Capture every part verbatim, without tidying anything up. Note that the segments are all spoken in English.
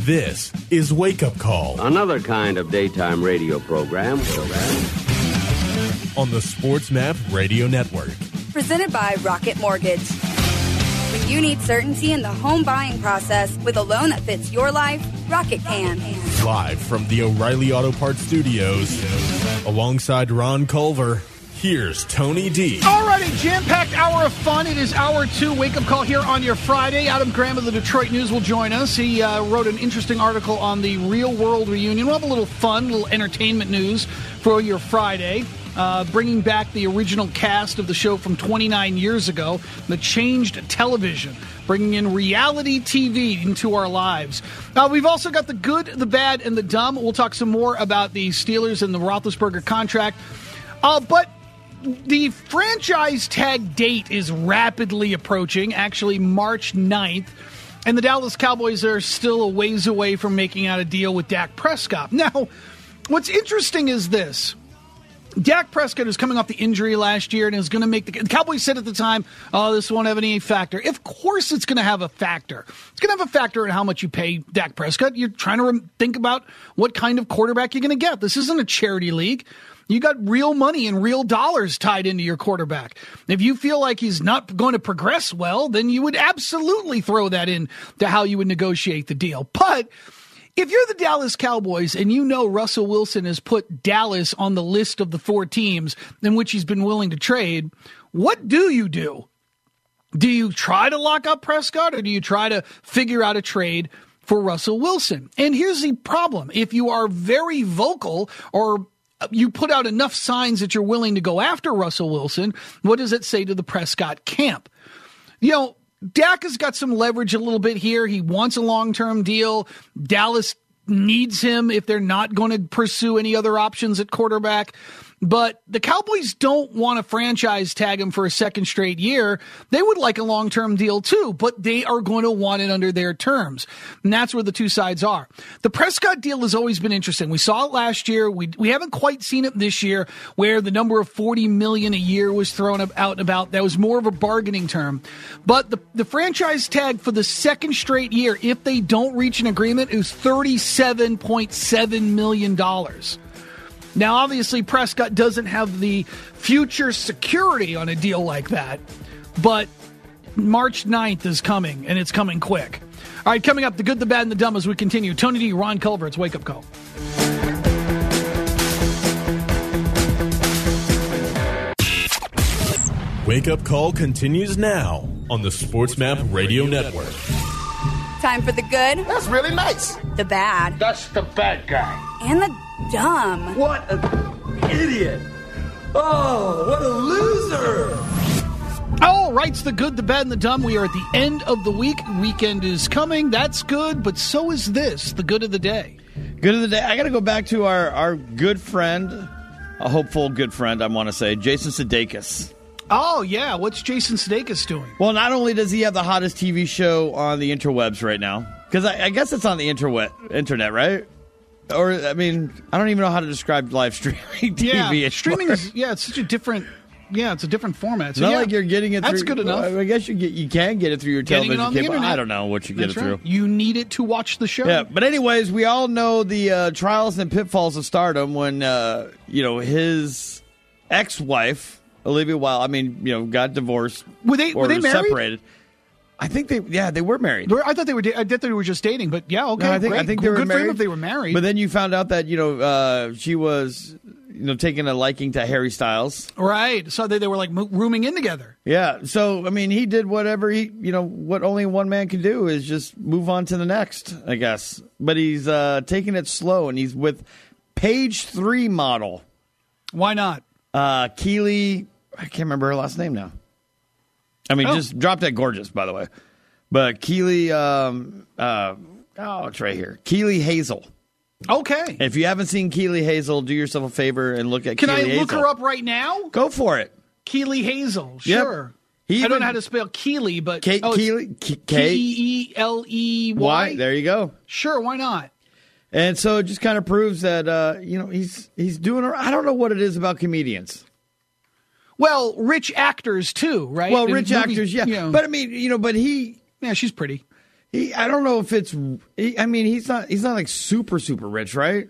This is Wake Up Call. Another kind of daytime radio program. On the Sports Map Radio Network. Presented by Rocket Mortgage. When you need certainty in the home buying process with a loan that fits your life, Rocket can. Live from the O'Reilly Auto Parts Studios, alongside Ron Culver, here's Tony D. Alrighty, jam-packed hour of fun. It is hour two, wake-up call here on your Friday. Adam Graham of the Detroit News will join us. He uh, wrote an interesting article on the Real World reunion. We'll have a little fun, little entertainment news for your Friday. Uh, bringing back the original cast of the show from twenty-nine years ago, the changed television, bringing in reality T V into our lives. Uh, we've also got the good, the bad, and the dumb. We'll talk some more about the Steelers and the Roethlisberger contract. Uh, but the franchise tag date is rapidly approaching, actually March ninth, and the Dallas Cowboys are still a ways away from making out a deal with Dak Prescott. Now, what's interesting is this. Dak Prescott is coming off the injury last year and is going to make the, the Cowboys said at the time, oh, this won't have any factor. Of course it's going to have a factor. It's going to have a factor in how much you pay Dak Prescott. You're trying to re- think about what kind of quarterback you're going to get. This isn't a charity league. You got real money and real dollars tied into your quarterback. If you feel like he's not going to progress well, then you would absolutely throw that in to how you would negotiate the deal. But if you're the Dallas Cowboys and you know Russell Wilson has put Dallas on the list of the four teams in which he's been willing to trade, what do you do? Do you try to lock up Prescott or do you try to figure out a trade for Russell Wilson? And here's the problem. If you are very vocal or you put out enough signs that you're willing to go after Russell Wilson, what does it say to the Prescott camp? You know, Dak has got some leverage a little bit here. He wants a long-term deal. Dallas needs him if they're not going to pursue any other options at quarterback. But the Cowboys don't want to franchise tag him for a second straight year. They would like a long-term deal too, but they are going to want it under their terms. And that's where the two sides are. The Prescott deal has always been interesting. We saw it last year. We we haven't quite seen it this year where the number of forty million dollars a year was thrown out and about. That was more of a bargaining term. But the, the franchise tag for the second straight year, if they don't reach an agreement, is thirty-seven point seven million dollars. Now, obviously, Prescott doesn't have the future security on a deal like that, but March ninth is coming, and it's coming quick. All right, coming up, the good, the bad, and the dumb as we continue. Tony D, Ron Culver, it's Wake Up Call. Wake Up Call continues now on the Sports Map Radio Network. Time for the good. That's really nice. The bad. That's the bad guy. And the dumb. What an idiot. Oh, what a loser. All right, it's the good, the bad, and the dumb. We are at the end of the week. Weekend is coming. That's good, but so is this, the good of the day. Good of the day. I got to go back to our, our good friend, a hopeful good friend, I want to say, Jason Sudeikis. Oh, yeah. What's Jason Sudeikis doing? Well, not only does he have the hottest T V show on the interwebs right now, because I, I guess it's on the interweb, internet, right? Or, I mean, I don't even know how to describe live streaming T V. Yeah, streaming is, yeah, it's such a different, yeah, it's a different format. So, not yeah, like you're getting it that's through. good enough. I guess you get you can get it through your Getting television it on the cable. internet. I don't know what you get That's it right. through. You need it to watch the show. Yeah, but anyways, we all know the uh, trials and pitfalls of stardom when, uh, you know, his ex-wife, Olivia Wilde, I mean, you know, got divorced. Were they, or were they married? separated. I think they, yeah, they were married. I thought they were. Da- I thought they were just dating, but yeah, okay. No, I think, great. I think they were good married. for them if they were married. But then you found out that, you know, uh, she was, you know, taking a liking to Harry Styles. Right. So they, they were like rooming in together. Yeah. So, I mean, he did whatever he, you know, what only one man can do is just move on to the next, I guess. But he's uh, taking it slow, and he's with Page Three model. Why not? Uh, Keely, I can't remember her last name now. I mean, oh. just drop dead gorgeous, by the way. But Keely, um, uh, oh, it's right here. Keely Hazel. Okay. If you haven't seen Keely Hazel, do yourself a favor and look at Can Keely I look Hazel. her up right now? Go for it. Keely Hazel. Yep. Sure. He I don't even- know how to spell Keely, but K- oh, Keely, K- K E E L E Y. Why? There you go. Sure, why not? And so it just kind of proves that uh, you know he's he's doing. I don't know what it is about comedians. Well, rich actors too, right? Well, In rich movies, actors, yeah. you know. But I mean, you know, but he, yeah, she's pretty. He, I don't know if it's. He, I mean, he's not. He's not like super super rich, right?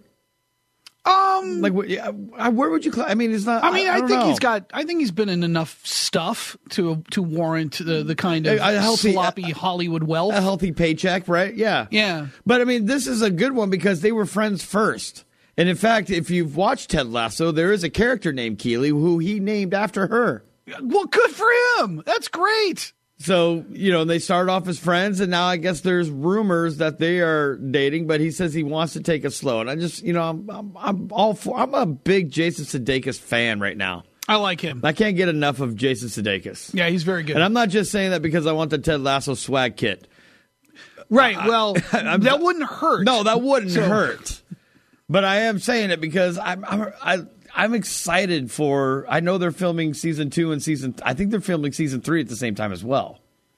Um, like where would you? Cl- I mean, it's not. I mean, I, I, I don't think know. he's got. I think he's been in enough stuff to to warrant the the kind of a healthy, sloppy Hollywood wealth. A healthy paycheck, right? Yeah, yeah. But I mean, this is a good one because they were friends first. And in fact, if you've watched Ted Lasso, there is a character named Keely who he named after her. Well, good for him. That's great. So, you know, they started off as friends, and now I guess there's rumors that they are dating, but he says he wants to take it slow. And I just, you know, I'm, I'm, I'm all for, I'm a big Jason Sudeikis fan right now. I like him. I can't get enough of Jason Sudeikis. Yeah, he's very good. And I'm not just saying that because I want the Ted Lasso swag kit. Right. Well, I, that wouldn't hurt. No, that wouldn't so. hurt. But I am saying it because I'm, I'm, I, I'm excited for. I know they're filming season two and season. I think they're filming season three at the same time as well.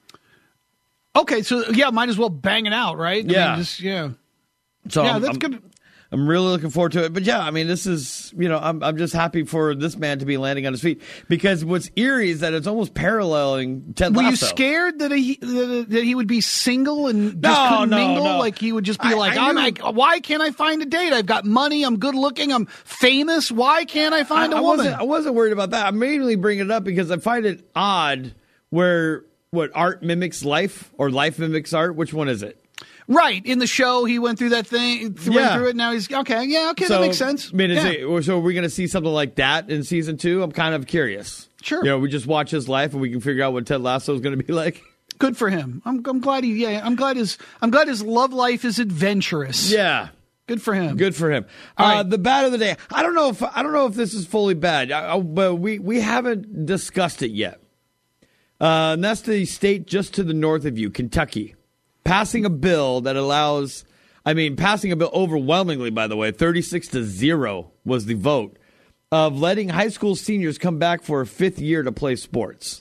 Okay, so yeah, might as well bang it out, right? I Yeah, mean, just, yeah. So yeah, I'm, that's I'm, good. I'm really looking forward to it. But yeah, I mean, this is, you know, I'm I'm just happy for this man to be landing on his feet because what's eerie is that it's almost paralleling Ted Were Lasso. you scared that he that, that he would be single and just No, couldn't no, mingle? no. Like he would just be I- like, I I'm knew- like, why can't I find a date? I've got money. I'm good looking. I'm famous. Why can't I find I, a I woman? Wasn't, I wasn't worried about that. I'm mainly bringing it up because I find it odd where what art mimics life or life mimics art. Which one is it? Right. In the show, he went through that thing, th- Yeah. went through it. Now he's okay. Yeah. Okay. So, that makes sense. I mean, is yeah. it, so are we going to see something like that in season two? I'm kind of curious. Sure. You know, we just watch his life and we can figure out what Ted Lasso is going to be like. Good for him. I'm, I'm glad he. Yeah. I'm glad his. I'm glad his love life is adventurous. Yeah. Good for him. Good for him. All Uh, right. the bad of the day. I don't know if I don't know if this is fully bad, I, I, but we we haven't discussed it yet. Uh, and that's the state just to the north of you, Kentucky, passing a bill that allows. I mean, passing a bill overwhelmingly. By the way, thirty-six to zero was the vote of letting high school seniors come back for a fifth year to play sports.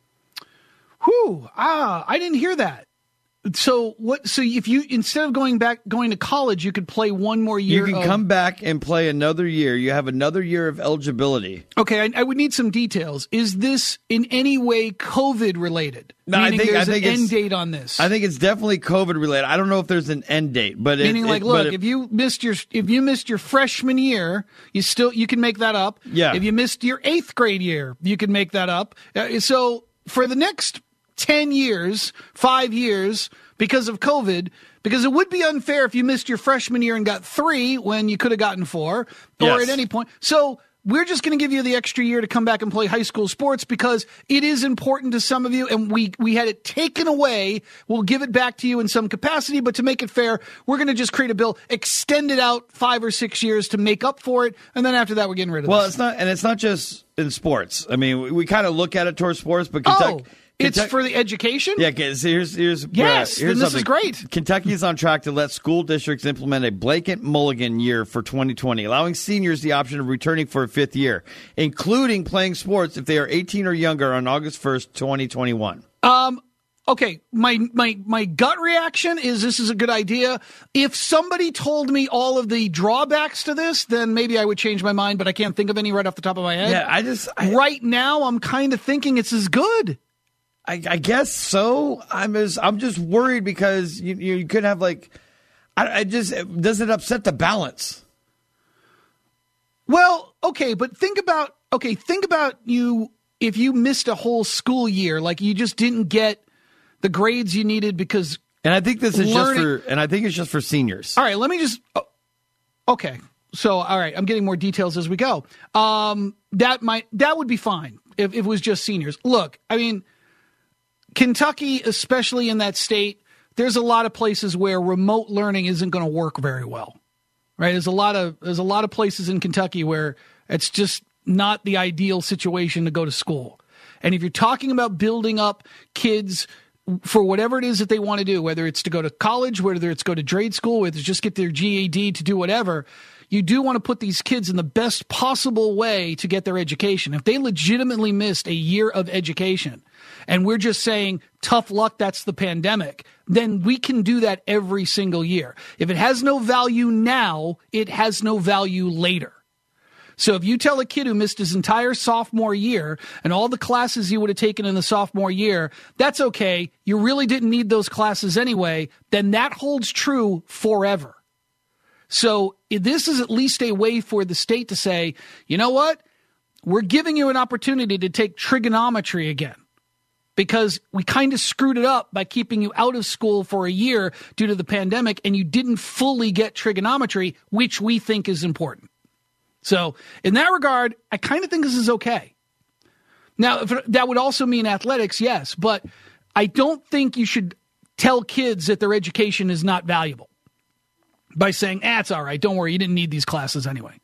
Whew. Ah, I didn't hear that. So what? So if you instead of going back going to college, you could play one more year. You can of, come back and play another year. You have another year of eligibility. Okay, I, I would need some details. Is this in any way COVID related? No, I Meaning think- I there's think an it's- end date on this. I think it's definitely COVID related. I don't know if there's an end date, but Meaning, it, like, it, look, but it, if you missed your if you missed your freshman year, you still you can make that up. Yeah. If you missed your eighth grade year, you can make that up. Uh, so for the next ten years, five years, because of COVID, because it would be unfair if you missed your freshman year and got three when you could have gotten four, or Yes. at any point. So we're just going to give you the extra year to come back and play high school sports because it is important to some of you, and we we had it taken away. We'll give it back to you in some capacity, but to make it fair, we're going to just create a bill, extend it out five or six years to make up for it, and then after that, we're getting rid of well, this. it's not, and it's not just in sports. I mean, we, we kind of look at it towards sports, but Kentucky. Oh, it's Kentucky- for the education? Yeah, okay, so here's here's Yes, uh, here's then this is something. great. Kentucky is on track to let school districts implement a blanket mulligan year for twenty twenty, allowing seniors the option of returning for a fifth year, including playing sports if they are eighteen or younger on August first, twenty twenty-one. Um, okay, my, my, my gut reaction is this is a good idea. If somebody told me all of the drawbacks to this, then maybe I would change my mind, but I can't think of any right off the top of my head. Yeah, I just I, right now, I'm kind of thinking it's as good. I, I guess so. I'm as I'm just worried because you you could have like, I, I just does it upset the balance? Well, okay, but think about okay, think about you if you missed a whole school year, like you just didn't get the grades you needed because. And I think this is learning, just for and I think it's just for seniors. All right, let me just. Oh, okay, so all right, I'm getting more details as we go. Um, that might that would be fine if, if it was just seniors. Look, I mean, Kentucky, especially in that state, there's a lot of places where remote learning isn't going to work very well. Right? There's a lot of there's a lot of places in Kentucky where it's just not the ideal situation to go to school. And if you're talking about building up kids for whatever it is that they want to do, whether it's to go to college, whether it's go to trade school, whether it's just get their G E D to do whatever, you do want to put these kids in the best possible way to get their education. If they legitimately missed a year of education and we're just saying, tough luck, that's the pandemic, then we can do that every single year. If it has no value now, it has no value later. So if you tell a kid who missed his entire sophomore year and all the classes he would have taken in the sophomore year, that's okay. You really didn't need those classes anyway. Then that holds true forever. So this is at least a way for the state to say, you know what? We're giving you an opportunity to take trigonometry again because we kind of screwed it up by keeping you out of school for a year due to the pandemic, and you didn't fully get trigonometry, which we think is important. So in that regard, I kind of think this is okay. Now, if it, that would also mean athletics, yes, but I don't think you should tell kids that their education is not valuable by saying, ah, it's all right, don't worry, you didn't need these classes anyway.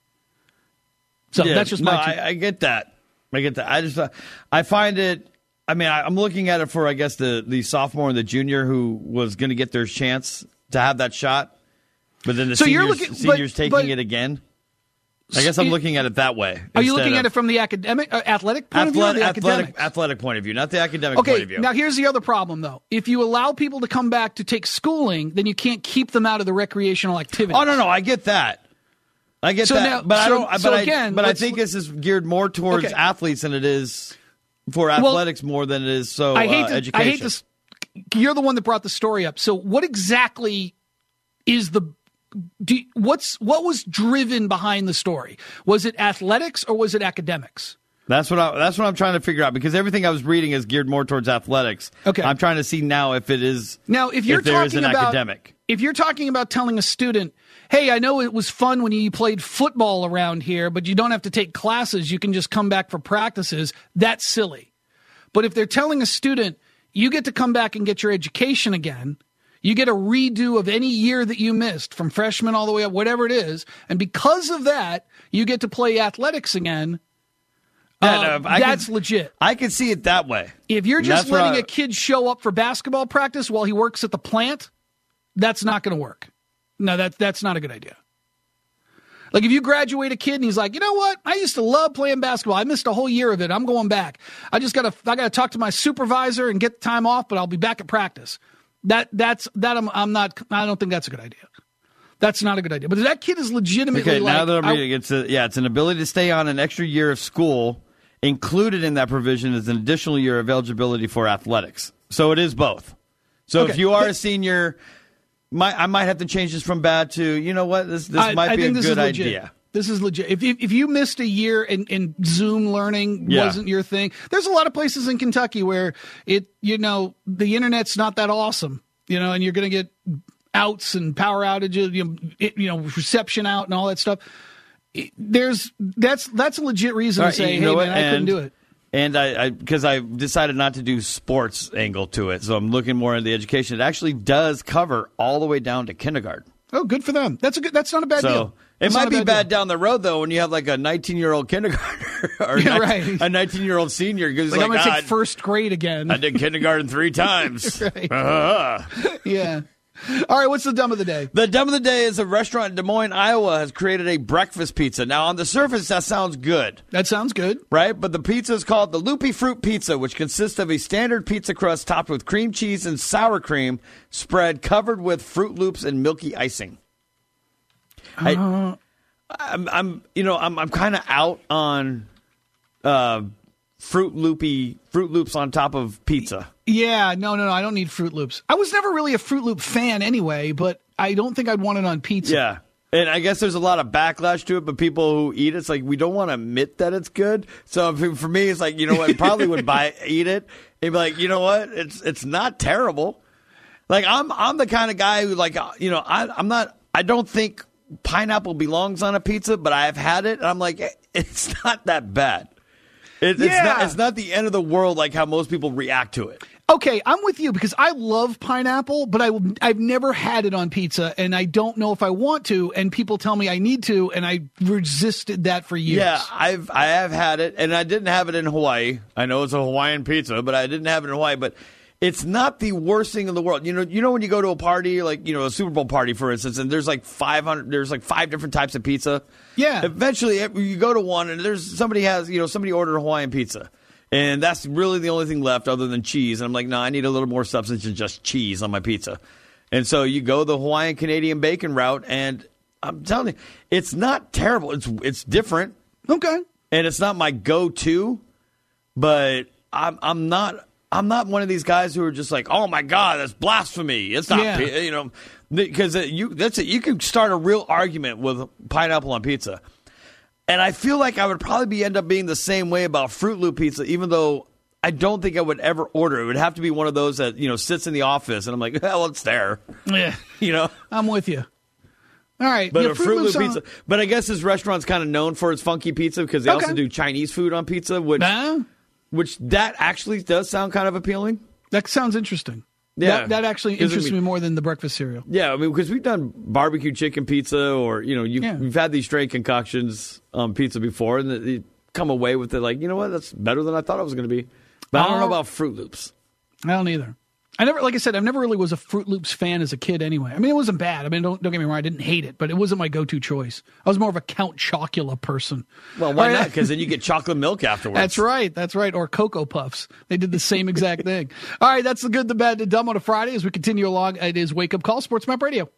So yeah, that's just no, my... I, I get that. I get that. I just, uh, I find it, I mean, I, I'm looking at it for, I guess, the, the sophomore and the junior who was going to get their chance to have that shot, but then the so seniors, you're looking, seniors but, taking but, it again. I guess I'm looking at it that way. Are you looking of, at it from the academic, uh, athletic point of view or the athletic, academic? athletic point of view, not the academic okay, point of view. Now here's the other problem, though. If you allow people to come back to take schooling, then you can't keep them out of the recreational activities. Oh, no, no, I get that. I get so that. Now, but so, I don't, so but, again, I, but I think this is geared more towards okay. athletes than it is for athletics well, more than it is so I hate uh, to, education. I hate this. You're the one that brought the story up. So what exactly is the do, what's what was driven behind the story? Was it athletics or was it academics? That's what I, that's what I'm trying to figure out because everything I was reading is geared more towards athletics. Okay, I'm trying to see now if it is now if you're if there talking is an about academic. If you're talking about telling a student, hey, I know it was fun when you played football around here, but you don't have to take classes. You can just come back for practices. That's silly. But if they're telling a student, you get to come back and get your education again, you get a redo of any year that you missed from freshman all the way up, whatever it is, and because of that, you get to play athletics again, Yeah, uh, no, I that's can, legit. I can see it that way. If you're just that's letting I, a kid show up for basketball practice while he works at the plant, that's not going to work. No, that, that's not a good idea. Like if you graduate a kid and he's like, you know what? I used to love playing basketball. I missed a whole year of it. I'm going back. I just got to I got to talk to my supervisor and get the time off, but I'll be back at practice. That that's that I'm I'm not I don't think that's a good idea. That's not a good idea. But if that kid is legitimately okay, like, now that I'm I, reading, it's a, yeah, it's an ability to stay on an extra year of school. Included in that provision is an additional year of eligibility for athletics. So it is both. So okay, if you are but, a senior, my, I might have to change this from bad to, you know what, this this I, might I be think a this good is legit. idea. This is legit. If, if if you missed a year and, and Zoom learning yeah. wasn't your thing, there's a lot of places in Kentucky where it, you know, the internet's not that awesome, you know, and you're going to get outs and power outages, you know, it, you know, reception out and all that stuff. It, there's that's that's a legit reason right, to say, you hey, know man, what? I couldn't and, do it. And I, because I, I decided not to do sports angle to it, so I'm looking more into the education. It actually does cover all the way down to kindergarten. Oh, good for them. That's a good. That's not a bad so, deal. It That's might be bad, bad down the road, though, when you have like a nineteen-year-old kindergartner or yeah, ni- right. a nineteen-year-old senior. Because like, like, I'm going to ah, take first grade again. I did kindergarten three times. right. uh-huh. Yeah. All right, what's the dumb of the day? The dumb of the day is a restaurant in Des Moines, Iowa has created a breakfast pizza. Now, on the surface, that sounds good. That sounds good. Right? But the pizza is called the Loopy Fruit Pizza, which consists of a standard pizza crust topped with cream cheese and sour cream, spread covered with Fruit Loops and milky icing. I, Uh, I'm, I'm, you know, I'm, I'm kind of out on uh, Fruit Loopy, Fruit Loops on top of pizza. Yeah, no, no, no. I don't need Fruit Loops. I was never really a Fruit Loop fan anyway, but I don't think I'd want it on pizza. Yeah. And I guess there's a lot of backlash to it, but people who eat it, it's like, we don't want to admit that it's good. So for me, it's like, you know what, probably would buy, eat it. And be like, you know what, it's it's not terrible. Like, I'm I'm the kind of guy who, like, you know, I, I'm not, I don't think pineapple belongs on a pizza, but I've had it, and I'm like, it's not that bad. It, yeah. it's, not, it's not the end of the world like how most people react to it. Okay, I'm with you because I love pineapple, but I, I've never had it on pizza, and I don't know if I want to, and people tell me I need to, and I resisted that for years. Yeah, I've I have had it, and I didn't have it in Hawaii. I know it's a Hawaiian pizza, but I didn't have it in Hawaii, but it's not the worst thing in the world. You know, you know when you go to a party, like, you know, a Super Bowl party, for instance, and there's like five hundred, there's like five different types of pizza. Yeah. Eventually, you go to one, and there's somebody has, you know, somebody ordered a Hawaiian pizza. And that's really the only thing left other than cheese. And I'm like, no, I need a little more substance than just cheese on my pizza. And so you go the Hawaiian Canadian bacon route, and I'm telling you, it's not terrible. It's it's different. Okay. And it's not my go-to, but I'm I'm not I'm not one of these guys who are just like, oh my God, that's blasphemy. It's not, Yeah. you know, because you that's it. You can start a real argument with pineapple on pizza, and I feel like I would probably be end up being the same way about Fruit Loop pizza, even though I don't think I would ever order it. It would have to be one of those that, you know, sits in the office, and I'm like, well, it's there. Yeah. You know, I'm with you. All right. but yeah, a Fruit Loop Loops on- pizza. But I guess this restaurant's kind of known for its funky pizza because they Okay. also do Chinese food on pizza, which. Nah, Which that actually does sound kind of appealing. that sounds interesting. Yeah. That, that actually Gives interests me- me more than the breakfast cereal. Yeah, I mean, because we've done barbecue chicken pizza, or you know, you, Yeah. we've had these straight concoctions um, pizza before, and they you come away with it like, you know what, that's better than I thought it was going to be. But I don't know Oh. about Fruit Loops. I don't either. I never, like I said, I never really was a Fruit Loops fan as a kid anyway. I mean, it wasn't bad. I mean, don't, don't get me wrong, I didn't hate it, but it wasn't my go-to choice. I was more of a Count Chocula person. Well, why All right. not? Because then you get chocolate milk afterwards. That's right. That's right. Or Cocoa Puffs. They did the same exact thing. All right. That's the good, the bad, the dumb on a Friday. As we continue along, it is Wake Up Call, Sports Map Radio.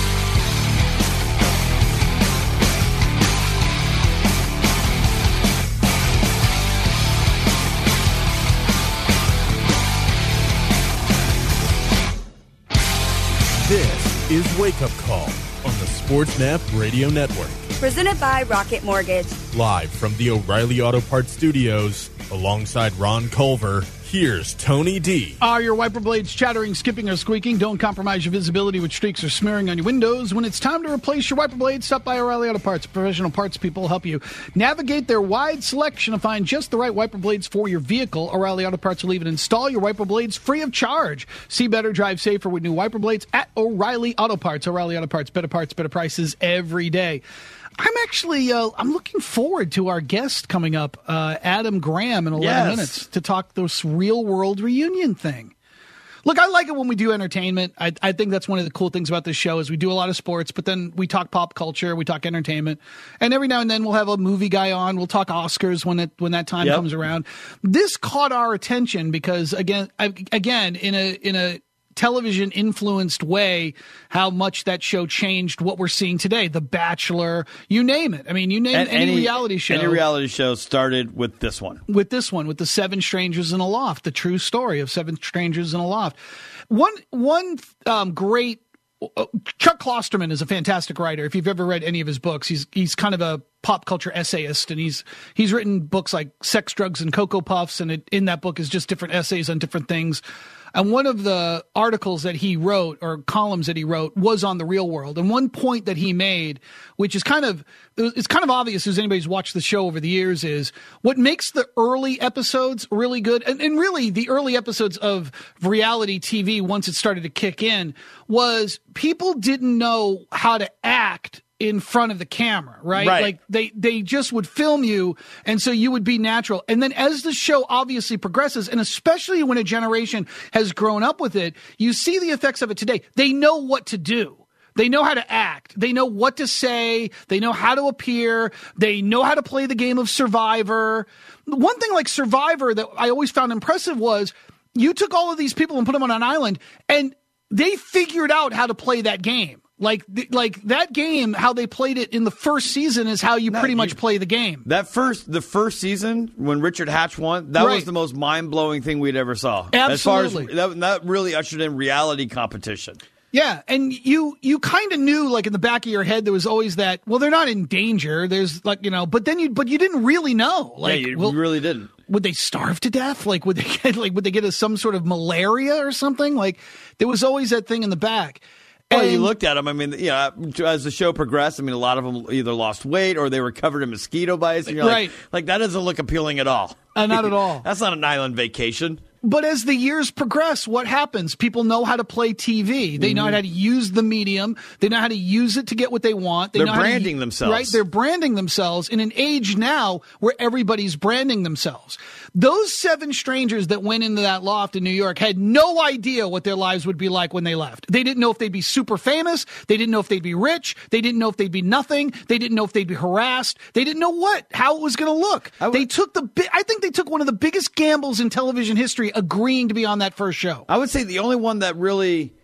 This is Wake Up Call on the SportsMap Radio Network. Presented by Rocket Mortgage. Live from the O'Reilly Auto Parts Studios, alongside Ron Culver, here's Tony D. Are your wiper blades chattering, skipping, or squeaking? Don't compromise your visibility with streaks or smearing on your windows. When it's time to replace your wiper blades, stop by O'Reilly Auto Parts. Professional parts people help you navigate their wide selection and find just the right wiper blades for your vehicle. O'Reilly Auto Parts will even install your wiper blades free of charge. See better, drive safer with new wiper blades at O'Reilly Auto Parts. O'Reilly Auto Parts, better parts, better prices every day. I'm actually uh, I'm looking forward to our guest coming up, uh, Adam Graham, in eleven Yes. minutes to talk this real world reunion thing. Look, I like it when we do entertainment. I, I think that's one of the cool things about this show is we do a lot of sports, but then we talk pop culture, we talk entertainment, and every now and then we'll have a movie guy on. We'll talk Oscars when it when that time Yep. comes around. This caught our attention because again, I, again in a in a television influenced way, how much that show changed what we're seeing today. The Bachelor, you name it. I mean, you name And any, reality show. Any reality show started with this one. With this one, with the Seven Strangers in a Loft, the true story of Seven Strangers in a Loft. One one um, great uh, Chuck Klosterman is a fantastic writer. If you've ever read any of his books, he's he's kind of a pop culture essayist, and he's he's written books like Sex, Drugs, and Cocoa Puffs, and it, in that book is just different essays on different things. And one of the articles that he wrote, or columns that he wrote, was on the Real World. And one point that he made, which is kind of, it's kind of obvious as anybody's watched the show over the years, is what makes the early episodes really good, and, and really the early episodes of reality T V, once it started to kick in, was people didn't know how to act in front of the camera, right? Right. Like they, they just would film you, and so you would be natural. And then as the show obviously progresses, and especially when a generation has grown up with it, you see the effects of it today. They know what to do. They know how to act. They know what to say. They know how to appear. They know how to play the game of Survivor. One thing like Survivor that I always found impressive was you took all of these people and put them on an island, and they figured out how to play that game. Like, like that game, how they played it in the first season is how you No, pretty you- much play the game. That first, the first season when Richard Hatch won, that Right. was the most mind blowing thing we'd ever saw. Absolutely. As far as that, that really ushered in reality competition. Yeah, and you you kind of knew, like in the back of your head, there was always that. Well, they're not in danger. There's like you know, but then you but you didn't really know. Like, yeah, you well, really didn't. would they starve to death? Like, would they get like would they get a, some sort of malaria or something? Like, there was always that thing in the back. Well, you And- looked at them. I mean, yeah. As the show progressed, I mean, a lot of them either lost weight or they were covered in mosquito bites. And you're Right. like, like that doesn't look appealing at all. Uh, not at all. That's not an island vacation. But as the years progress, what happens? People know how to play T V. They know how to use the medium. They know how to use it to get what they want. They They're know how to- branding themselves. Right? They're branding themselves in an age now where everybody's branding themselves. Those seven strangers that went into that loft in New York had no idea what their lives would be like when they left. They didn't know if they'd be super famous. They didn't know if they'd be rich. They didn't know if they'd be nothing. They didn't know if they'd be harassed. They didn't know what, how it was going to look. I would- they took the, bi- I think they took one of the biggest gambles in television history agreeing to be on that first show. I would say the only one that really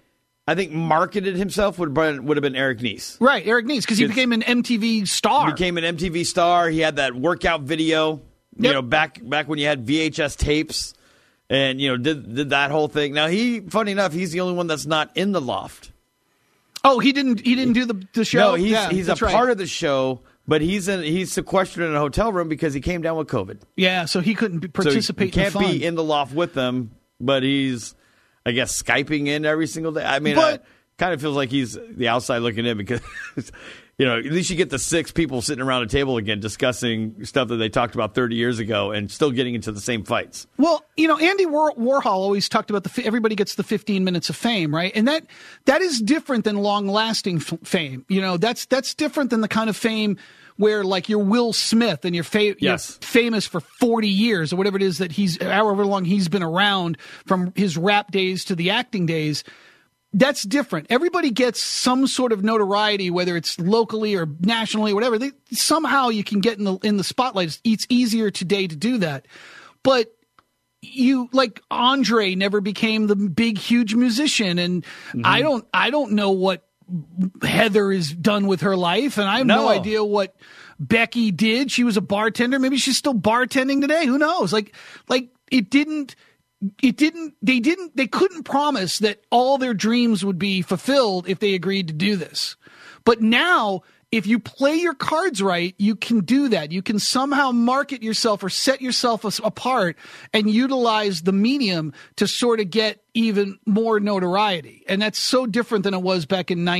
I think marketed himself would would have been Eric Nies. Right, Eric Nies, because he became an M T V star. He became an M T V star. He had that workout video, you Yep. know, back back when you had V H S tapes, and you know did did that whole thing. Now he, funny enough, he's the only one that's not in the loft. Oh, he didn't. He didn't do the the show. No, he's yeah, he's a that's right. part of the show, but he's in, he's sequestered in a hotel room because he came down with COVID. Yeah, so he couldn't be- So he participate. can't in the fun. be in the loft with them, but he's, I guess, Skyping in every single day. I mean, But- it kind of feels like he's the outside looking in because, you know, at least you get the six people sitting around a table again discussing stuff that they talked about thirty years ago and still getting into the same fights. Well, you know, Andy War- Warhol always talked about the fi- everybody gets the fifteen minutes of fame, right? And that that is different than long-lasting f- fame. You know, that's that's different than the kind of fame where, like, you're Will Smith and you're, fa- Yes. you're famous for forty years or whatever it is that he's, however long he's been around, from his rap days to the acting days. That's different. Everybody gets some sort of notoriety, whether it's locally or nationally or whatever. They, somehow you can get in the in the spotlight. It's, it's easier today to do that. But you, like, Andre never became the big, huge musician, and Mm-hmm. I don't I don't know what Heather has done with her life, and I have no, No. idea what Becky did. She was a bartender. Maybe she's still bartending today. Who knows? Like like it didn't. It didn't, they didn't, they couldn't promise that all their dreams would be fulfilled if they agreed to do this. But now, if you play your cards right, you can do that. You can somehow market yourself or set yourself as- apart and utilize the medium to sort of get even more notoriety. And that's so different than it was back in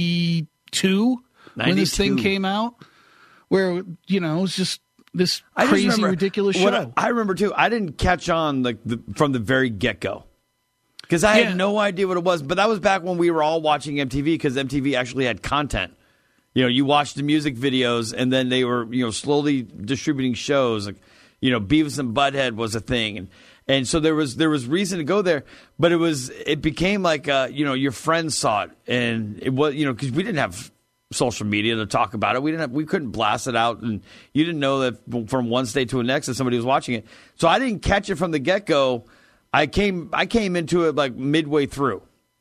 ninety-two when this thing ninety-two. came out, where, you know, it was just this I just crazy, remember- ridiculous what show. I, I remember, too, I didn't catch on like the, from the very get-go. Because I Yeah. had no idea what it was. But that was back when we were all watching M T V because M T V actually had content. You know, you watched the music videos, and then they were, you know, slowly distributing shows. Like, you know, Beavis and Butthead was a thing. And and so there was there was reason to go there. But it was it became like, uh, you know, your friends saw it. And it was, you know, because we didn't have social media to talk about it. We didn't have, we couldn't blast it out, and you didn't know that from one state to the next that somebody was watching it. So I didn't catch it from the get go. I came I came into it like midway through.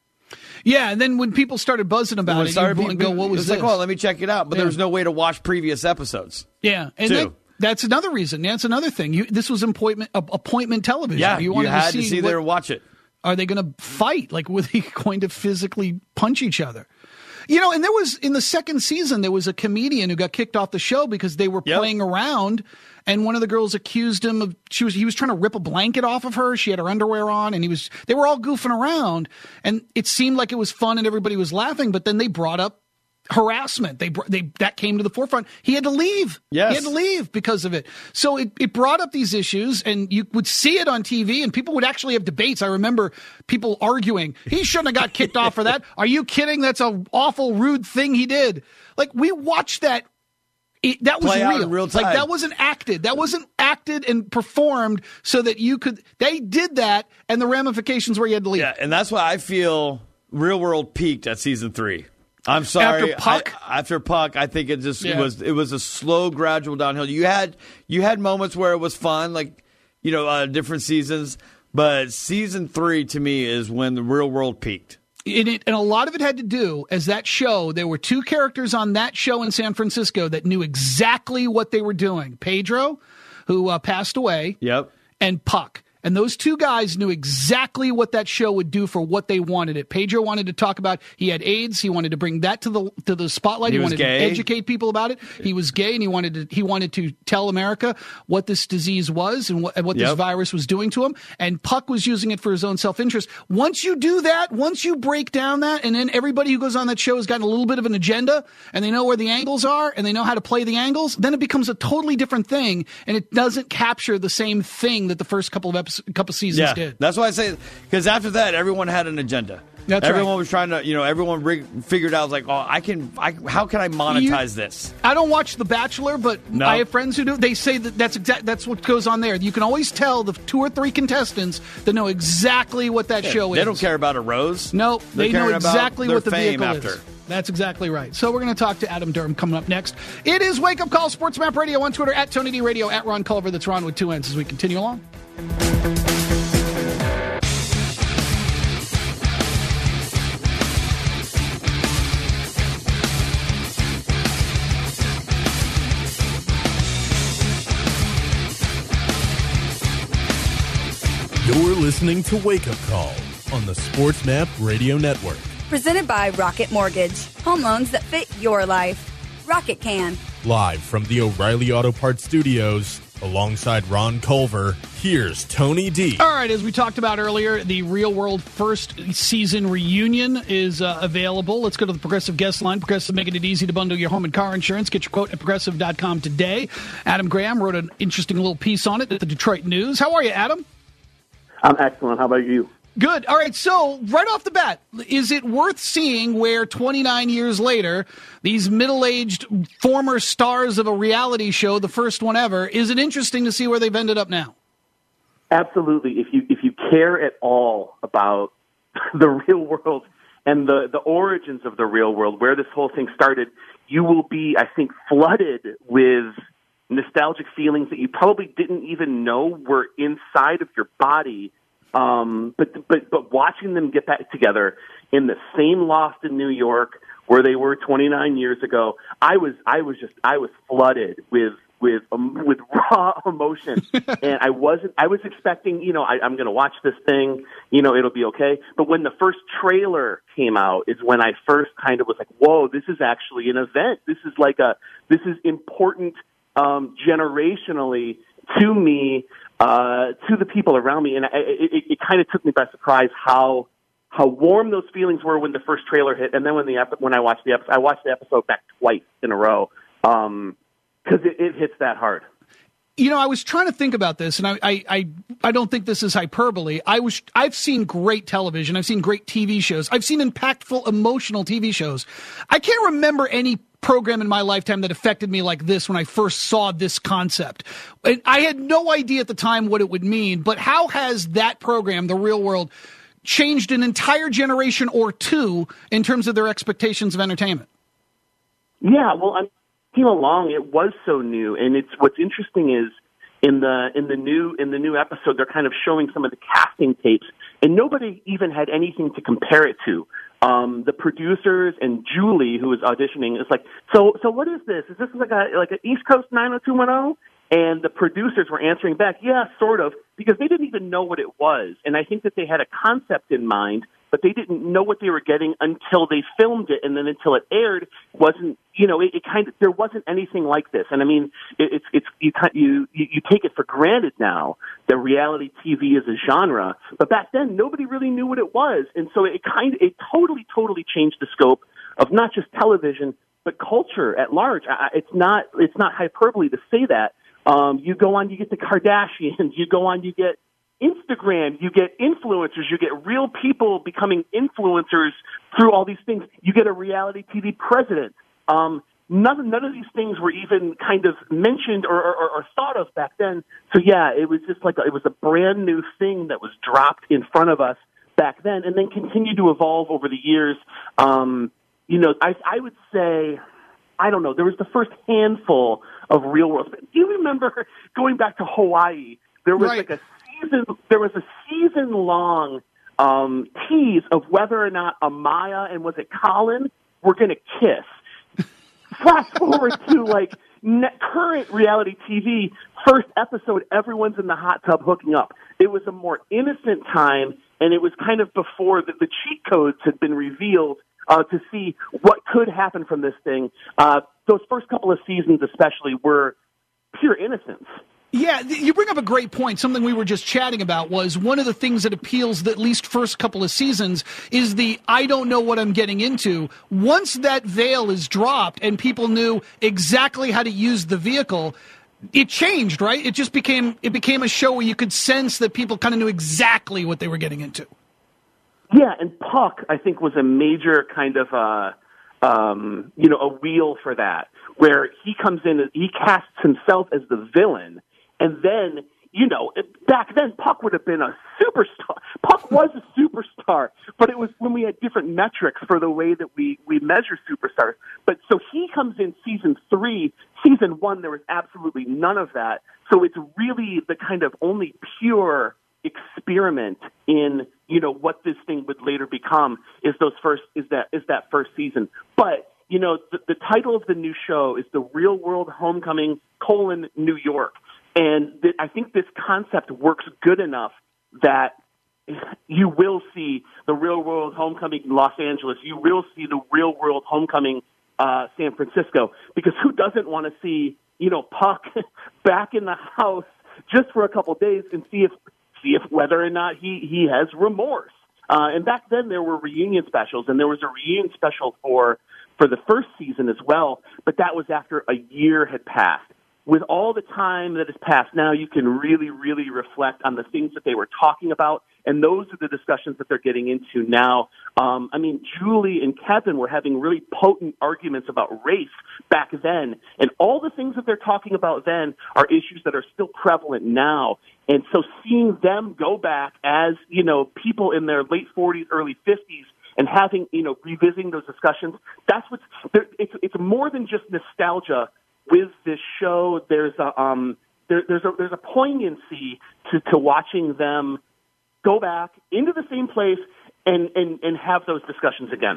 Yeah, and then when people started buzzing about When it, started you being- go, "What was it's this?" like, well, let me check it out. But Yeah. there was no way to watch previous episodes. Yeah, and too. that, that's another reason. That's another thing. You, this was appointment uh, appointment television. Yeah, you you, wanted had to see, to see what- there and watch it. Are they going to fight? Like, were they going to physically punch each other? You know, and there was, in the second season, there was a comedian who got kicked off the show because they were Yep. playing around, and one of the girls accused him of, she was, he was trying to rip a blanket off of her. She had her underwear on, and he was, they were all goofing around, and it seemed like it was fun and everybody was laughing, but then they brought up harassment. They, br- they, that came to the forefront. He had to leave. Yes. He had to leave because of it. So it, it brought up these issues, and you would see it on T V, and people would actually have debates. I remember people arguing, he shouldn't have got kicked off for that. Are you kidding? That's an awful, rude thing he did. Like, we watched that. It, that was Play out real. in real Like, time. that wasn't acted. That wasn't acted and performed so that you could. They did that, and the ramifications were you had to leave. Yeah, and that's why I feel Real World peaked at season three. I'm sorry. After Puck? I, after Puck, I think it just Yeah. it was it was a slow, gradual downhill. You had you had moments where it was fun, like you know, uh, different seasons. But season three to me is when the Real World peaked. And, it, and a lot of it had to do, as that show, there were two characters on that show in San Francisco that knew exactly what they were doing. Pedro, who uh, passed away, Yep. and Puck. And those two guys knew exactly what that show would do for what they wanted it. Pedro wanted to talk about, he had AIDS. He wanted to bring that to the to the spotlight. He He, was wanted gay. to educate people about it. He was gay, and he wanted to he wanted to tell America what this disease was and what, and what this Yep. virus was doing to him. And Puck was using it for his own self-interest. Once you do that, once you break down that, and then everybody who goes on that show has gotten a little bit of an agenda, and they know where the angles are, and they know how to play the angles, then it becomes a totally different thing, and it doesn't capture the same thing that the first couple of episodes, couple seasons Yeah, did. that's why I say because after that, everyone had an agenda. That's everyone right. was trying to, you know, everyone rig- figured out like, oh, I can, I, how can I monetize this? I don't watch The Bachelor, but No. I have friends who do. They say that that's exact. That's what goes on there. You can always tell the two or three contestants that know exactly what that show is. They don't care about a rose. No, They're they know caring about exactly their what the fame vehicle after. is. That's exactly right. So we're going to talk to Adam Durham coming up next. It is Wake Up Call Sports Map Radio on Twitter at Tony D Radio at Ron Culver. That's Ron with two N's as we continue along. listening to Wake Up Call on the SportsMap Radio Network. Presented by Rocket Mortgage. Home loans that fit your life. Rocket can. Live from the O'Reilly Auto Parts Studios, alongside Ron Culver, here's Tony D. All right, as we talked about earlier, the Real World first season reunion is uh, available. Let's go to the Progressive guest line. Progressive making it easy to bundle your home and car insurance. Get your quote at progressive dot com today. Adam Graham wrote an interesting little piece on it at the Detroit News. How are you, Adam? I'm excellent. How about you? Good. All right, so right off the bat, is it worth seeing where twenty-nine years later, these middle-aged former stars of a reality show, the first one ever, is it interesting to see where they've ended up now? Absolutely. If you if you care at all about the real world and the, the origins of the real world, where this whole thing started, you will be, I think, flooded with nostalgic feelings that you probably didn't even know were inside of your body. Um, but, but, but watching them get back together in the same loft in New York where they were twenty-nine years ago, I was, I was just, I was flooded with, with, um, with raw emotion. And I wasn't, I was expecting, you know, I, I'm going to watch this thing, you know, it'll be okay. But when the first trailer came out is when I first kind of was like, whoa, this is actually an event. This is like a, this is important, um, generationally to me. Uh, to the people around me, and I, it, it, it kind of took me by surprise how how warm those feelings were when the first trailer hit, and then when the epi- when I watched the episode, I watched the episode back twice in a row because um, it, it hits that hard. You know, I was trying to think about this, and I, I, I, I don't think this is hyperbole. I was, I've seen great television. I've seen great T V shows. I've seen impactful, emotional T V shows. I can't remember any program in my lifetime that affected me like this when I first saw this concept. And I had no idea at the time what it would mean, but how has that program, The Real World, changed an entire generation or two in terms of their expectations of entertainment? Yeah, well, I'm came along, it was so new, and it's what's interesting is in the in the new in the new episode they're kind of showing some of the casting tapes, and nobody even had anything to compare it to. Um, the producers and Julie, who was auditioning, is like, so so what is this? Is this like a like an East Coast nine oh two one oh? And the producers were answering back, yeah, sort of, because they didn't even know what it was. And I think that they had a concept in mind, but they didn't know what they were getting until they filmed it, and then until it aired, wasn't you know it, it kind of there wasn't anything like this. And I mean, it, it's it's you you you take it for granted now that reality T V is a genre, but back then nobody really knew what it was, and so it kind of it totally totally changed the scope of not just television but culture at large. I, it's not it's not hyperbole to say that. Um, you go on, you get the Kardashians. You go on, you get Instagram, you get influencers, you get real people becoming influencers through all these things. You get a reality T V president. Um, none, none of these things were even kind of mentioned or, or, or thought of back then. So yeah, it was just like a, it was a brand new thing that was dropped in front of us back then, and then continued to evolve over the years. Um, you know, I, I would say, I don't know, there was the first handful of Real World. Do you remember going back to Hawaii? There was right. like a season. There was a season-long um, tease of whether or not Amaya and was it Colin were going to kiss. Flash forward to like ne- current reality T V, first episode, everyone's in the hot tub hooking up. It was a more innocent time, and it was kind of before the, the cheat codes had been revealed uh, to see what could happen from this thing. Uh, those first couple of seasons especially were pure innocence. Yeah, you bring up a great point. Something we were just chatting about was one of the things that appeals the at least first couple of seasons is the I don't know what I'm getting into. Once that veil is dropped and people knew exactly how to use the vehicle, it changed, right? It just became it became a show where you could sense that people kind of knew exactly what they were getting into. Yeah, and Puck, I think, was a major kind of uh, um, you know, a wheel for that, where he comes in, he casts himself as the villain. And then, you know, back then, Puck would have been a superstar. Puck was a superstar, but it was when we had different metrics for the way that we, we measure superstars. But so he comes in season three. Season one, there was absolutely none of that. So it's really the kind of only pure experiment in, you know, what this thing would later become is those first, is that, is that first season. But, you know, the, the title of the new show is The Real World Homecoming, colon, New York. And th- I think this concept works good enough that you will see the Real World Homecoming Los Angeles. You will see the Real World Homecoming uh, San Francisco, because who doesn't want to see, you know, Puck back in the house just for a couple days and see if see if whether or not he, he has remorse. Uh, and back then there were reunion specials, and there was a reunion special for for the first season as well, but that was after a year had passed. With all the time that has passed now, you can really, really reflect on the things that they were talking about, and those are the discussions that they're getting into now. Um, I mean, Julie and Kevin were having really potent arguments about race back then, and all the things that they're talking about then are issues that are still prevalent now. And so seeing them go back as, you know, people in their late forties, early fifties, and having, you know, revisiting those discussions, that's what's, it's, it's more than just nostalgia. With this show, there's a um, there, there's a there's a poignancy to, to watching them go back into the same place and, and, and have those discussions again.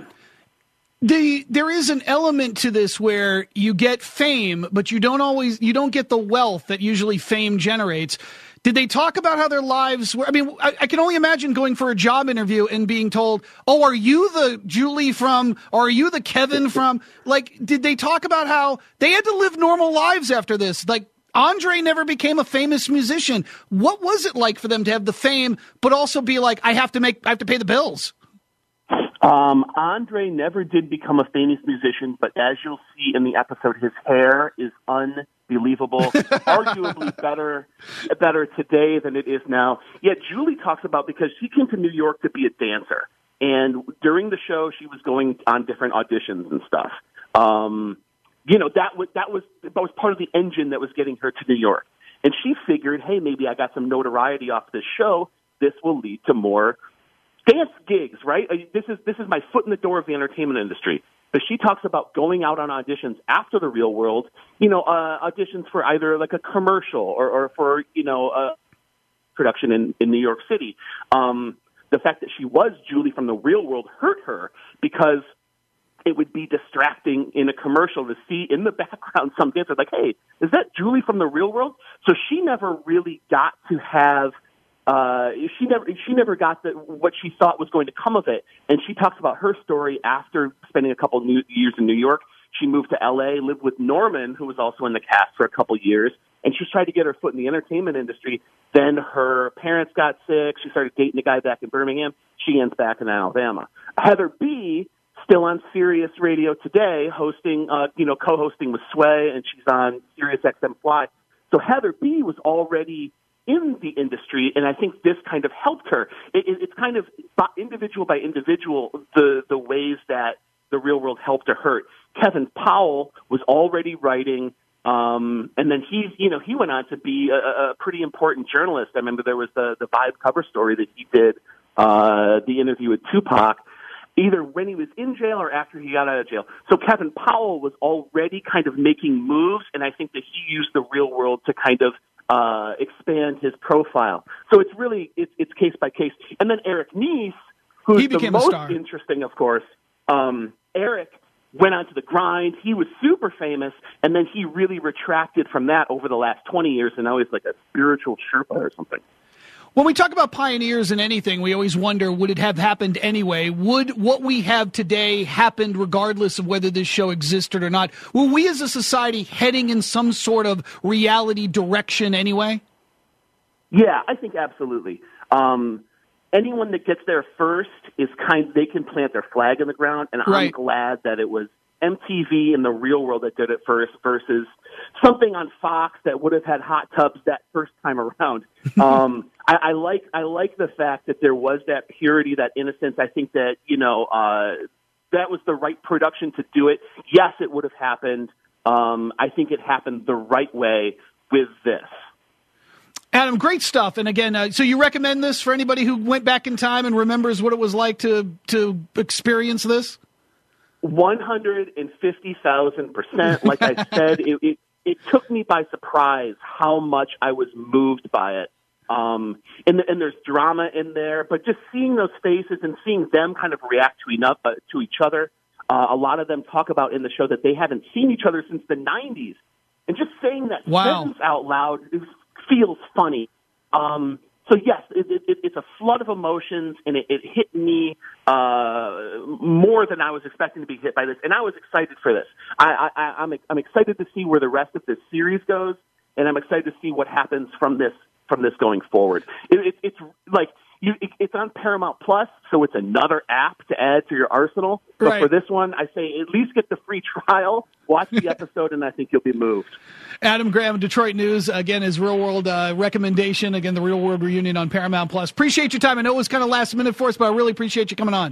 The, there is an element to this where you get fame, but you don't always you don't get the wealth that usually fame generates. Did they talk about how their lives were? I mean, I, I can only imagine going for a job interview and being told, oh, are you the Julie from, or are you the Kevin from? Like, did they talk about how they had to live normal lives after this? Like, Andre never became a famous musician. What was it like for them to have the fame, but also be like, I have to make, I have to pay the bills? Um, Andre never did become a famous musician, but as you'll see in the episode, his hair is unbelievable, arguably better better today than it is now. Yet Julie talks about, because she came to New York to be a dancer, and during the show she was going on different auditions and stuff. Um, you know, that was, that was that was part of the engine that was getting her to New York. And she figured, hey, maybe I got some notoriety off this show. This will lead to more dance gigs, right? This is this is my foot in the door of the entertainment industry. But she talks about going out on auditions after the Real World, you know, uh, auditions for either like a commercial or, or for, you know, a production in, in New York City. Um, the fact that she was Julie from the Real World hurt her, because it would be distracting in a commercial to see in the background some dancer like, hey, is that Julie from the Real World? So she never really got to have Uh, she never she never got the, what she thought was going to come of it. And she talks about her story after spending a couple of new, years in New York. She moved to L A, lived with Norman, who was also in the cast for a couple of years, and she tried to get her foot in the entertainment industry. Then her parents got sick. She started dating a guy back in Birmingham. She ends back in Alabama. Heather B., still on Sirius Radio today, hosting, uh, you know, co-hosting with Sway, and she's on Sirius X M Fly. So Heather B. was already in the industry, and I think this kind of helped her. It, it, it's kind of individual by individual, the, the ways that the Real World helped or hurt. Kevin Powell was already writing, um, and then he's, you know, he went on to be a, a pretty important journalist. I remember there was the, the Vibe cover story that he did, uh, the interview with Tupac, either when he was in jail or after he got out of jail. So Kevin Powell was already kind of making moves, and I think that he used the Real World to kind of Uh, expand his profile. So it's really, it's, it's case by case. And then Eric Nies, who's the most interesting, of course. Um, Eric went onto the grind. He was super famous, and then he really retracted from that over the last twenty years, and now he's like a spiritual Sherpa or something. When we talk about pioneers in anything, we always wonder, would it have happened anyway? Would what we have today happened regardless of whether this show existed or not? Were we as a society heading in some sort of reality direction anyway? Yeah, I think absolutely. Um, anyone that gets there first is kind, they can plant their flag in the ground, and right. I'm glad that it was M T V and the Real World that did it first versus something on Fox that would have had hot tubs that first time around. Um, I, I like I like the fact that there was that purity, that innocence. I think that, you know, uh, that was the right production to do it. Yes, it would have happened. Um, I think it happened the right way with this. Adam, great stuff. And again, uh, so you recommend this for anybody who went back in time and remembers what it was like to to experience this? one hundred fifty thousand percent. Like I said, it, it, it took me by surprise how much I was moved by it. Um, and, and there's drama in there, but just seeing those faces and seeing them kind of react to enough uh, to each other. Uh, a lot of them talk about in the show that they haven't seen each other since the nineties. And just saying that wow. sentence out loud feels funny. Um, so yes, it, it, it's a flood of emotions, and it, it hit me uh, more than I was expecting to be hit by this. And I was excited for this. I, I, I'm, I'm excited to see where the rest of this series goes, and I'm excited to see what happens from this from this going forward. It, it, it's like you, it, it's on Paramount Plus, so it's another app to add to your arsenal. But right. for this one, I say at least get the free trial, watch the episode, and I think you'll be moved. Adam Graham, Detroit News, again, his Real World uh, recommendation. Again, the Real World Reunion on Paramount Plus. Appreciate your time. I know it was kind of last minute for us, but I really appreciate you coming on.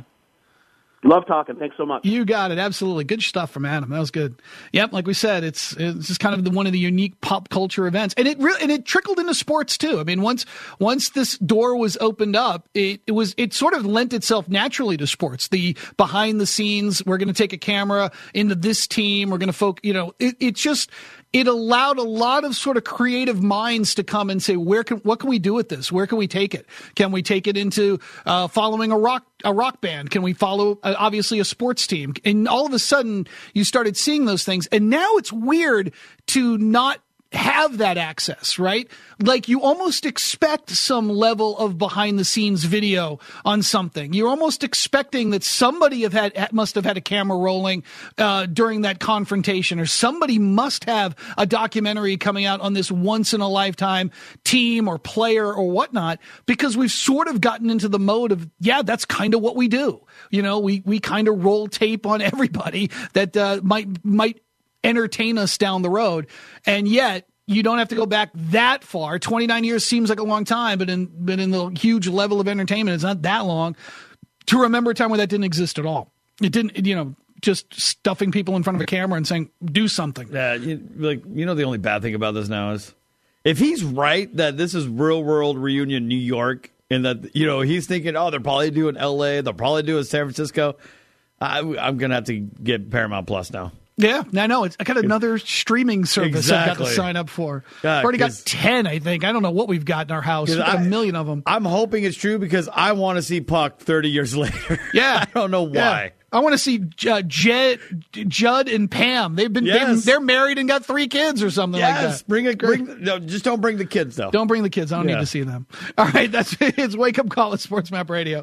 Love talking. Thanks so much. You got it. Absolutely. Good stuff from Adam. That was good. Yep. Like we said, it's it's just kind of the, one of the unique pop culture events, and it really and it trickled into sports too. I mean, once once this door was opened up, it, it was it sort of lent itself naturally to sports. The behind the scenes, we're going to take a camera into this team. We're going to focus. You know, it, it just. It allowed a lot of sort of creative minds to come and say, where can, what can we do with this? Where can we take it? Can we take it into uh, following a rock, a rock band? Can we follow, uh, obviously, a sports team? And all of a sudden, you started seeing those things. And now it's weird to not have that access, right? Like you almost expect some level of behind the scenes video on something. You're almost expecting that somebody have had must have had a camera rolling uh, during that confrontation, or somebody must have a documentary coming out on this once in a lifetime team or player or whatnot, because we've sort of gotten into the mode of, yeah, that's kind of what we do. You know, we we kind of roll tape on everybody that uh, might might entertain us down the road. And yet you don't have to go back that far. twenty-nine years seems like a long time, but in, but in the huge level of entertainment, it's not that long to remember a time where that didn't exist at all. It didn't, you know, just stuffing people in front of a camera and saying, do something. Yeah. You, like, you know, the only bad thing about this now is if he's right that this is Real World Reunion New York, and that, you know, he's thinking, oh, they're probably doing L A, they'll probably do it San Francisco. I, I'm going to have to get Paramount Plus now. Yeah, I know. It's I got another streaming service exactly. I've got to sign up for. Yeah, I've already got ten, I think. I don't know what we've got in our house. We've got I, a million of them. I'm hoping it's true because I want to see Puck thirty years later. Yeah. I don't know why. Yeah. I want to see uh, Jed, Judd and Pam. They've been yes. they're married and got three kids or something yes. like that. Bring it. Bring, no, just don't bring the kids though. Don't bring the kids. I don't yeah. need to see them. All right, that's it's Wake Up Call at Sports Map Radio.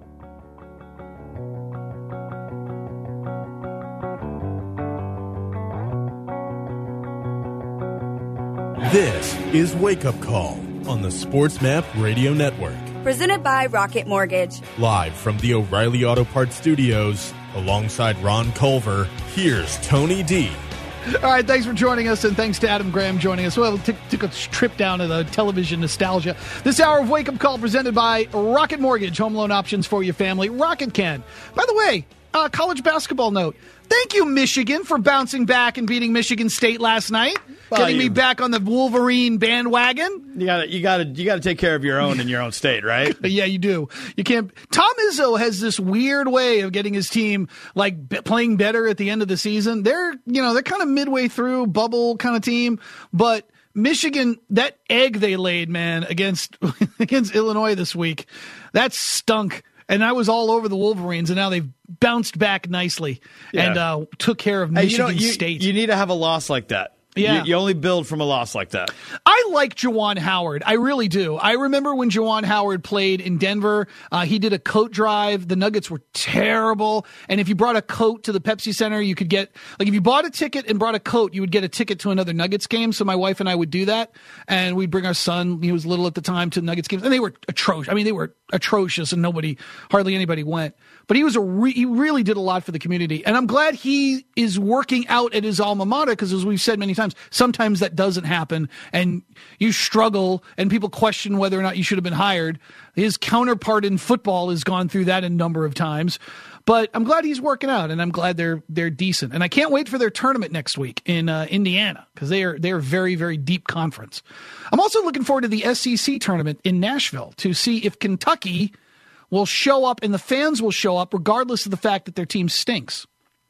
This is Wake Up Call on the Sports Map Radio Network. Presented by Rocket Mortgage. Live from the O'Reilly Auto Parts Studios, alongside Ron Culver, here's Tony D. All right, thanks for joining us, and thanks to Adam Graham joining us. Well, took, took a trip down to the television nostalgia. This hour of Wake Up Call presented by Rocket Mortgage. Home loan options for your family. Rocket can. By the way, uh, college basketball note. Thank you, Michigan, for bouncing back and beating Michigan State last night. Well, getting you, me back on the Wolverine bandwagon. You got to, you got to, you got to take care of your own in your own state, right? Yeah, you do. You can't. Tom Izzo has this weird way of getting his team like b- playing better at the end of the season. They're, you know, they're kind of midway through bubble kind of team, but Michigan, that egg they laid, man, against against Illinois this week, that stunk. And I was all over the Wolverines, and now they've bounced back nicely yeah. and uh, took care of Michigan hey, you know, you, State. You need to have a loss like that. Yeah. You, you only build from a loss like that. I like Juwan Howard. I really do. I remember when Juwan Howard played in Denver. Uh, he did a coat drive. The Nuggets were terrible. And if you brought a coat to the Pepsi Center, you could get, like if you bought a ticket and brought a coat, you would get a ticket to another Nuggets game. So my wife and I would do that. And we'd bring our son, he was little at the time, to Nuggets games. And they were atrocious. I mean, they were atrocious and nobody, hardly anybody went. But he was a re- he really did a lot for the community. And I'm glad he is working out at his alma mater, because as we've said many times, sometimes that doesn't happen and you struggle and people question whether or not you should have been hired. His counterpart in football has gone through that a number of times. But I'm glad he's working out, and I'm glad they're they're decent. And I can't wait for their tournament next week in uh, Indiana, because they are they are very, very deep conference. I'm also looking forward to the S E C tournament in Nashville to see if Kentucky will show up and the fans will show up regardless of the fact that their team stinks.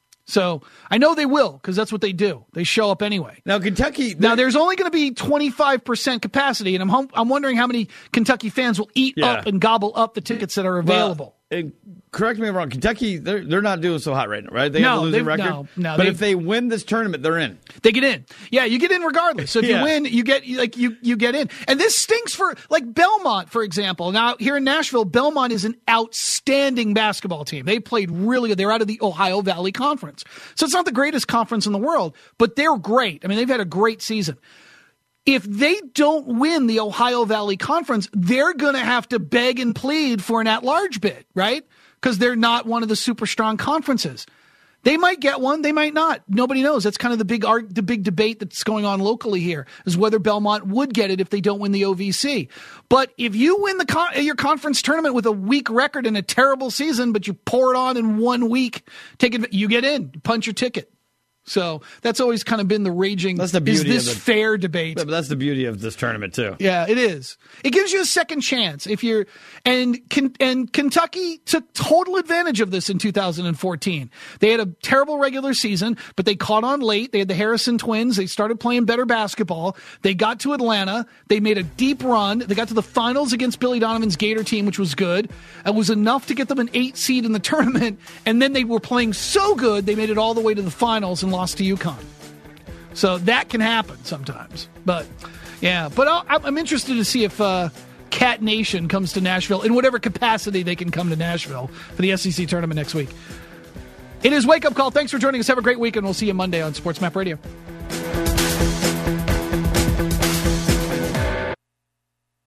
So I know they will, because that's what they do. They show up anyway. Now, Kentucky. Now, there's only going to be twenty-five percent capacity, and I'm home, I'm wondering how many Kentucky fans will eat yeah. up and gobble up the tickets that are available. Well, and correct me if I'm wrong, Kentucky, they're, they're not doing so hot right now, right? They No, have a losing they've- record. no, no, but they've- if they win this tournament, they're in. They get in. Yeah, you get in regardless. So if Yeah. you win, you get like you you get in. And this stinks for like Belmont, for example. Now here in Nashville, Belmont is an outstanding basketball team. They played really good. They're out of the Ohio Valley Conference. So it's not the greatest conference in the world, but they're great. I mean, they've had a great season. If they don't win the Ohio Valley Conference, they're going to have to beg and plead for an at-large bid, right? Because they're not one of the super strong conferences. They might get one, they might not. Nobody knows. That's kind of the big art, the big debate that's going on locally here, is whether Belmont would get it if they don't win the O V C. But if you win the con- your conference tournament with a weak record and a terrible season, but you pour it on in one week, take it, you get in, punch your ticket. So that's always kind of been the raging, That's the beauty is this of the- fair debate? But that's the beauty of this tournament, too. Yeah, it is. It gives you a second chance if you're, and and Kentucky took total advantage of this in two thousand fourteen. They had a terrible regular season, but they caught on late. They had the Harrison twins. They started playing better basketball. They got to Atlanta. They made a deep run. They got to the finals against Billy Donovan's Gator team, which was good. It was enough to get them an eight seed in the tournament. And then they were playing so good, they made it all the way to the finals and lost to UConn. So that can happen sometimes. But, yeah. But I'll, I'm interested to see if uh, Cat Nation comes to Nashville in whatever capacity they can come to Nashville for the S E C tournament next week. It is Wake Up Call. Thanks for joining us. Have a great weekend. We'll see you Monday on Sports Map Radio.